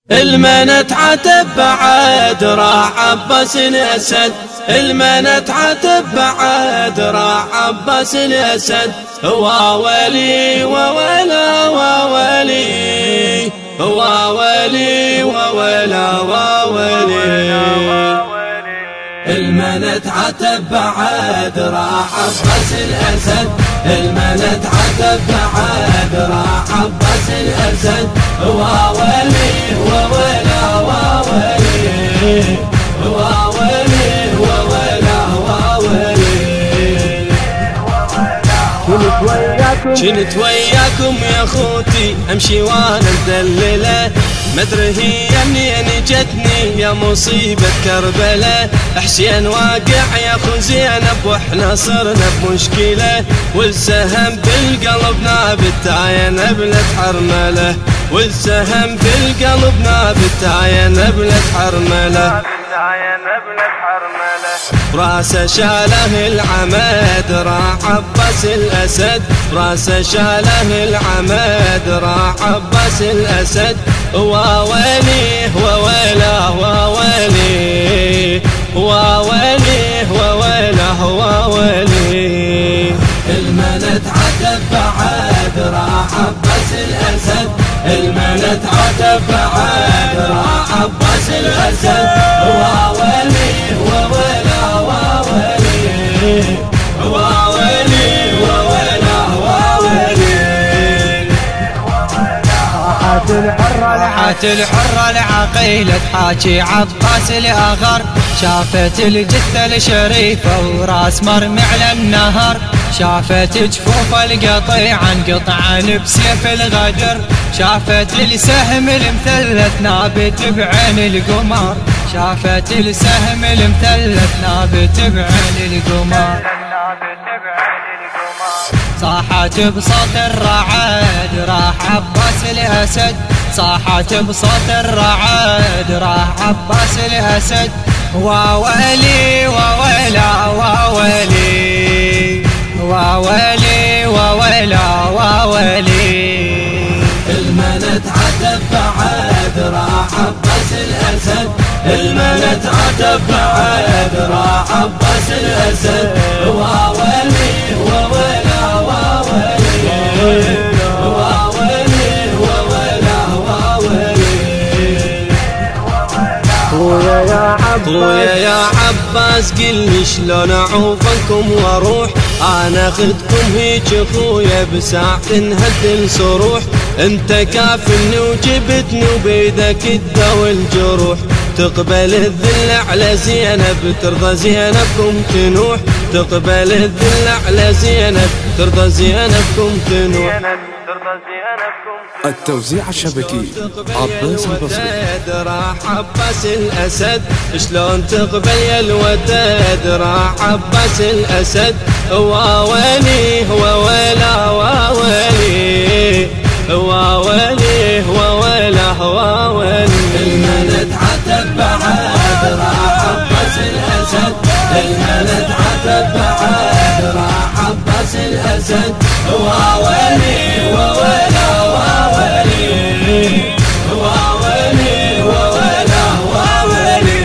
المنت عتب بعد راح عباس الأسد، المنت عتب بعد راح عباس الأسد. وولي وولا وولي وولي وولا وولي. المنت عتب بعد راح عباس الأسد، المنت عتب بعد راح عباس الأسد. وولي وولا وولي وولي وولا وولي. كنت وياكم يا خوتي امشي وانا مدلله، مدري هي منين جتني يا مصيبة كربلاء. حسين واقع يا خو زينب واحنا صرنا بمشكلة، والسهم بالقلب نابت يا نبلة حرملة، والسهم بالقلب نابت يا نبلة حرملة. راسه شاله العمد راح عباس الأسد، راسه شاله العمد راح عباس الأسد. وولي وولا وولي وولي وولا وولي. المنت عتب بعد راح عباس الأسد، المنت عتب بعد راح عباس الأسد. وولي وولا وولي وولي وولا وولي. راحت الحرة العقيلة تحاكي عباس الأغر، شافت الجثة الشريفة وراس مرمي على النهر، شافت جفوف القطيع انقطعن بسيف الغدر، شافت السهم المثلث نابت بعين القمر، شافت السهم المثلث نابت بعين القمر. صاحت بصوت الرعد راح عباس الأسد، صاحت بصوت الرعد راح عباس الأسد. وولي وولا وولي وولي وولا وولي. المنت عتب بعد راح عباس الأسد، المنت عتب بعد راح عباس الأسد. وولي وولا وولي وولي وولا وولي. خويا يا عباس قلي شلون اعوفكم واروح، انا اخذكم هيج خويا بساعة نهد الصروح. انت كافلني وجبتني وبيدك تداوي الجروح، تقبل الذل على زينب ترضى زينبكم تنوح، تقبل الذل على زينب ترضى زينبكم تنوح. التوزيع الشبكي عباس البصري. راح عباس الأسد شلون تقبل يا الوداد راح عباس الأسد. وولي وولا وولي وولي وولا وولي. المنت عتب بعد راح عباس الأسد، المنت عتب بعد راح عباس الأسد. وولي وولا وولي وولي وولا وولي.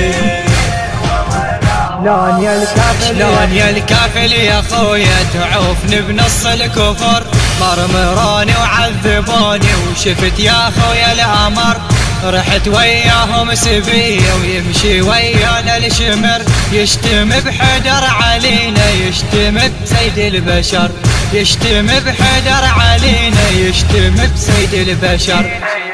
شلون يا الكافل يا خويا تعوفني بنص الكفر، مرمروني وعذبوني وشفت يا خويا الأمر، رحت وياهم سبية ويمشي ويانا الشمر، يشتم بحدر علينا يشتم بسيد البشر، يشتم بحدر علينا يشتم بسيد البشر.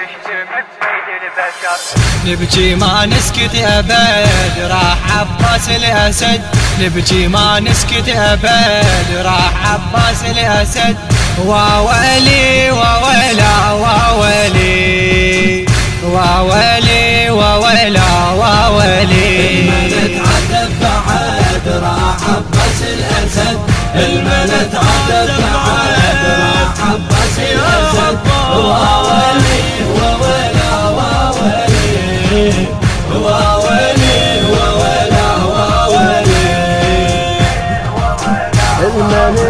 نبكي ما نسكت أبد راح عباس الأسد، نبكي ما نسكت أبد راح عباس الأسد. وولي وولا وولي وولي وولا وولي. المنت عتب بعد راح عباس الأسد، المنت عتب بعد راح عباس الأسد. وولي وولا وولي وولي وولا وولي.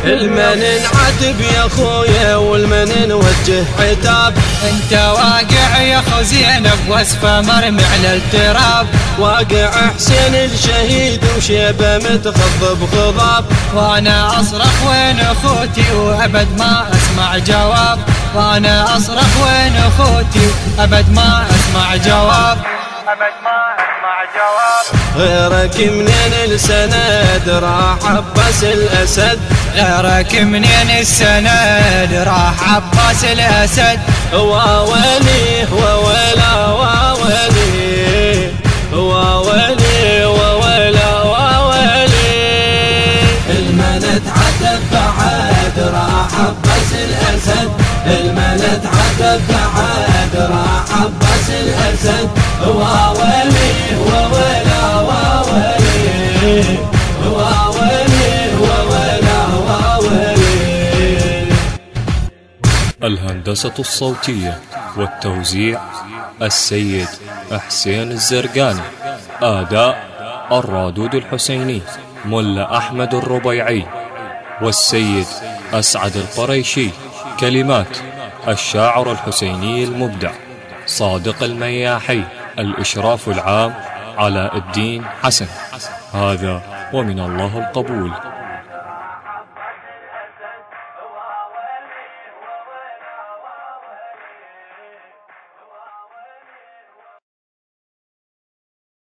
المن نعاتب يا خويا والمن نوجه عتاب. انت واقع يا خو زينب واسفه مرمي على التراب، واقع حسين الشهيد وشيبه متخضب خضاب. وانا اصرخ وين اخوتي وابد ما اسمع جواب، وانا اصرخ وين اخوتي ابد ما اسمع جواب، ابد ما اسمع جواب. غيرك منين السند راح عباس الاسد، غيرك منين السند راح عباس الاسد. واولي وولا واولي واولي وولا واولي. المن تعذب بعد راح عباس الاسد، المن تعذب بعد راح عباس الاسد. واولي وولا واولي واولي وولا واولي. الهندسة الصوتية والتوزيع السيد حسين الزرقاني. أداء الرادود الحسيني ملا أحمد الربيعي والسيد أسعد القريشي. كلمات الشاعر الحسيني المبدع صادق المياحي. الإشراف العام علاء الدين حسن. هذا ومن الله القبول.